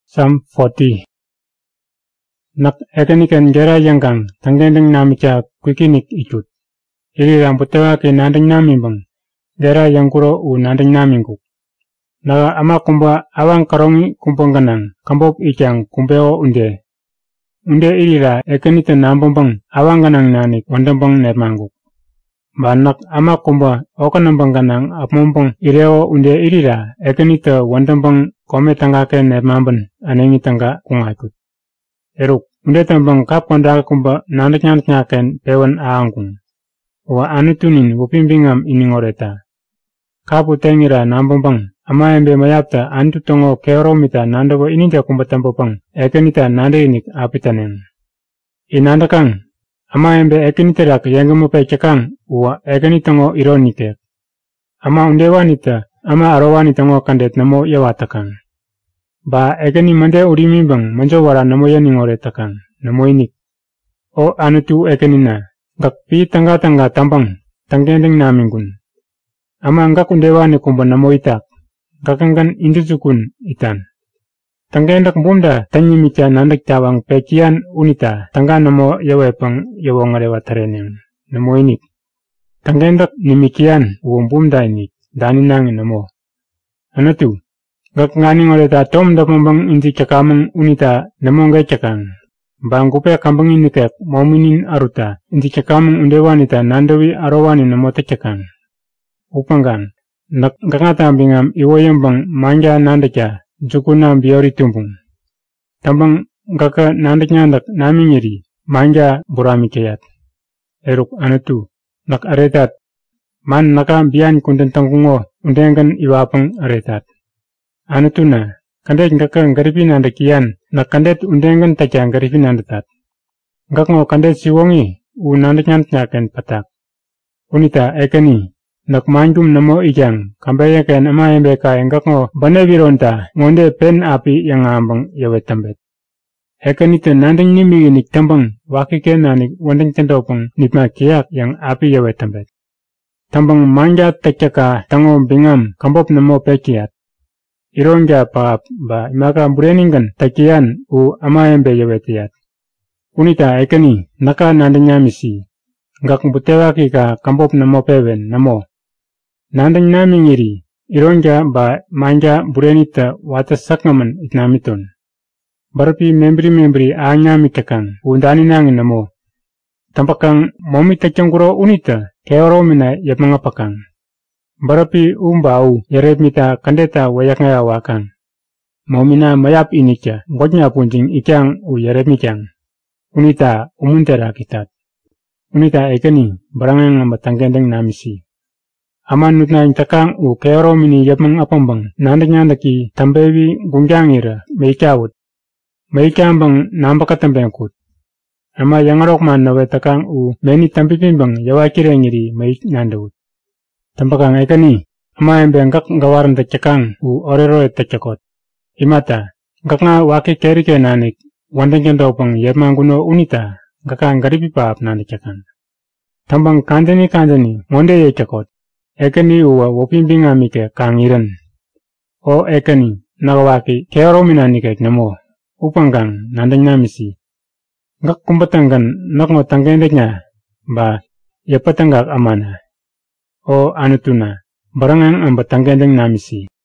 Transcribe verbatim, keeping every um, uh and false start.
Psalm forty. Nak ekanikan gera yangkang tangendeng namicha kwikinik ichut. Iri ramputewa ke nandeng namimbang gera yangkuro u nandeng namingku. Naga ama kumba awang karongi kumpongganang kambop ichang kumpeo unde. Unde irira ekanita nambambang awang ganang nanik wandambang nermangku. Banak ama kumba okanambang ganang apmumbang ireo unde irira ekanita wandambang kome tangake nermamban anengi tangga kungaikut. Eruk, unde tambang kap kondaga kumba nandak nyandak nyaken pewan aangkung. Wa anutunin wupimbingam iningoreta. Kapu tengira nambambang ama embe mayapta antu tongo keoro mita nandawa ininja kumba tambapang ekanita nandainik apitanen. Inandakang ama embe ekaniterak yanggamupe cakang wa ekanitongo ironitek. Ama unde wanita ama arawani tongo kandet namo yawatakang. Ba ekani mande urimimbang manjo wara namo yaningoretakan namo inik. O anutu ekanina gak pi tangga-tangga tambang tanggendeng namingun. Ama angka kundewani kumba namo itak gakangkan indusukun itan. Tanggendak bunda tanyi mica nandak cawang pekian unita tangga namo yawepang yawongarewa tareneng namo inik. Tanggendak nimikian uwong bunda inik daninang namo. Anutu gak ngani ngoreta tom dapambang inti cakamang unita namongai cakang. Bang kupe kambang ini kek mauminin aruta inti cakamang undewanita nandawi arawani namota cakang. Upanggang nak gangata bingam iwoyang bang manja nandaca jukuna biori tumbung. Tambang gaka nandak nyandak nami nyeri manja burami kayat. Eruk anutu nak aretat man naka bian kundan tangkungo undengan iwapang aretat. Anutuna, kandet ngaka ngaripin anda kian, nak kandet undengan taca ngaripin anda tat. Ngak ngo kandet siwongi, u nandak nyandak nyaken patak. Unita ekani, nak manjum namo ijang, kambaya ken ama embe kaya ngak ngo bane vironta, ngonde pen api yang ngambang yawe tambet. Ekanita nandang nimi nik tambang, waki ken nanik wandang cendopang nipma kiak yang api yawe tambet. Tambang manja tacaka tango bingam kambop namo pekiat. Ironja paap ba imaka bureningan takian u ama embe yawetiat. Unita ekani naka nandang nyamisi. Ngak butewa kika kambop namo pewen namo. Nandang nami ngiri. Ironja ba manja burenita watas saknaman itnamiton. Barapi membri-membri a nyami takang undani nangin namo. Tampakang momi tacangkuro unita keoro mina yapangapakang. Barapi umbau yaret mita kandeta wayak ngaya wakan. Maumina mayap inikya, ngotnya punjing ikyang u yaret mikyang. Unita umuntera kitat. Unita ekani barangang matanggendeng namisi. Aman nutna intakang u keoro mini yapang apambang nandak nyandaki tambewi gungjangir meikawut. Meikambang nambakatambengkut. Ama yangarok man nawetakang u meni tampipimbang yawakirengiri meik nandawut. Tampakang ekani, ama embe ngak ngawaran tacakang u orero tacakot. Imata, ngak nga waki kerike nanik, wandang jandopang yermanguno unita, ngaka ngaripipaap nanik cakang. Tampang kandani kandani, ngonde ye cakot. Ekani uwa wopimbinga mike kangiran. O ekani, nakawaki keoro minanikek namo, upanggang nandang namisi. Ngak kumbatanggan nak ngo tanggendeknya, ba, yapatanggak amana. O anutuna, barangang ang batanggendeng namisi.